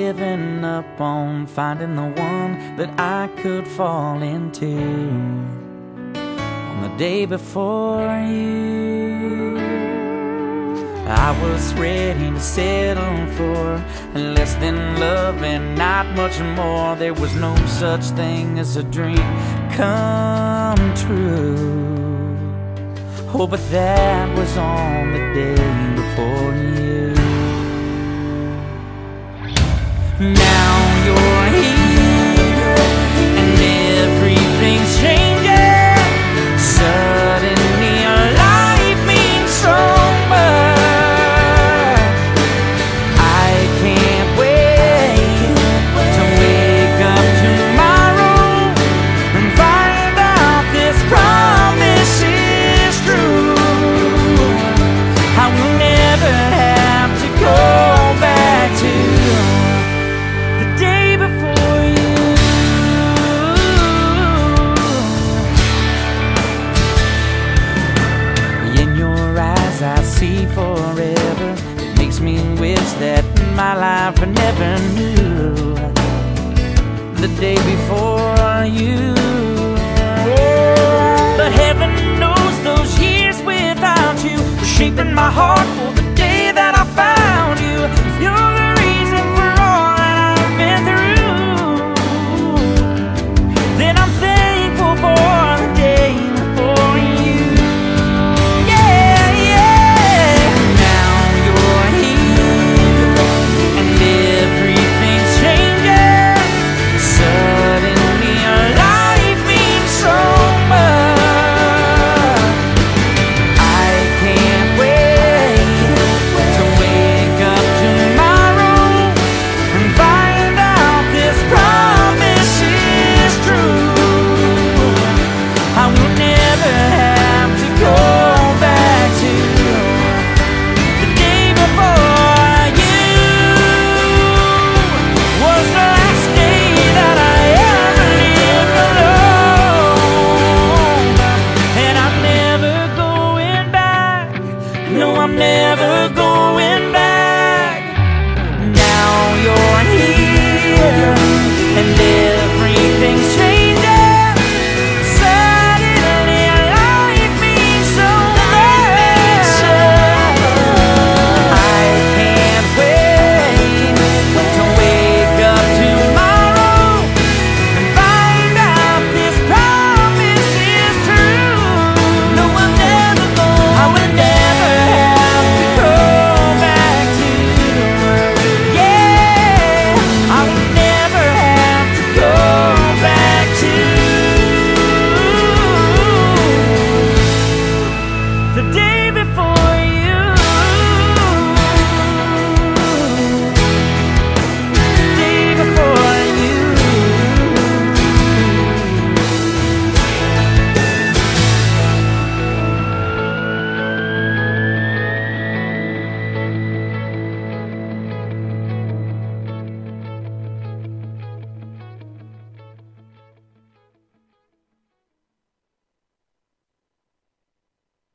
giving up on finding the one that I could fall into on the day before you. I was ready to settle for less than love and not much more. There was no such thing as a dream come true. Oh, but that was on the day before you. Now you're here and everything's changing. Suddenly life means so much. I can't wait to wake up tomorrow and find out this promise is true. I will never have to go back to the day before you. In your eyes I see forever. It makes me wish that my life I never knew the day before you. But heaven knows those years without you were shaping my heart for the